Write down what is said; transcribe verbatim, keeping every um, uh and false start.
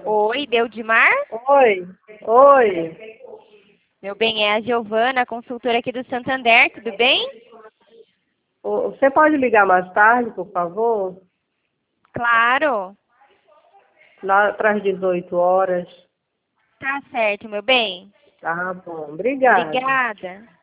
Oi, Deudimar? Oi, oi. Meu bem, é a Giovana, consultora aqui do Santander, tudo bem? Ô, Você pode ligar mais tarde, por favor? Claro, Lá para as dezoito horas. tá certo, meu bem. Tá bom, obrigada. Obrigada.